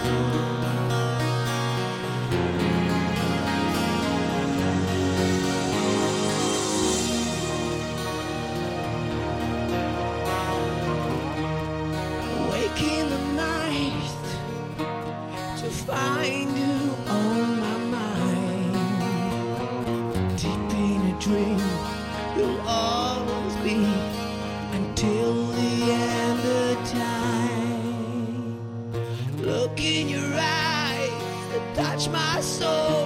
Awake in the night to find you on my mind. Deep in a dream, you'll always be until the end of time. Look in your eyes that touch my soul.